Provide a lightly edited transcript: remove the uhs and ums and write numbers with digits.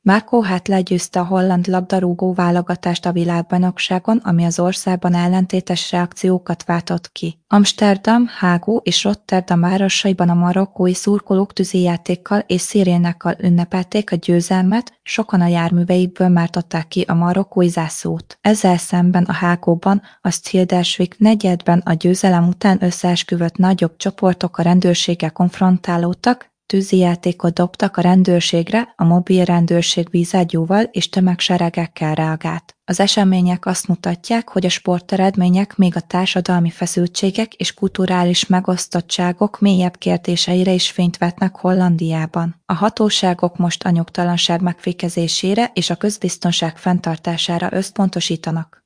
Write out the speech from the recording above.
Marco hát legyőzte a holland labdarúgó-válogatást a világbajnokságon, ami az országban ellentétes reakciókat váltott ki. Amsterdam, Hágó és Rotterdam városaiban a marokkói szurkolók tűzijátékkal és szirénákkal ünnepelték a győzelmet, sokan a járműveikből mártották ki a marokkói zászlót. Ezzel szemben a Hágóban a Schilderswijk negyedben a győzelem után összeesküvött nagyobb csoportok a rendőrséggel konfrontálódtak, tűzijátékot dobtak a rendőrségre, a mobil rendőrség vízágyúval és tömegseregekkel reagált. Az események azt mutatják, hogy a sporteredmények még a társadalmi feszültségek és kulturális megosztottságok mélyebb kérdéseire is fényt vetnek Hollandiában. A hatóságok most a nyugtalanság megfékezésére és a közbiztonság fenntartására összpontosítanak.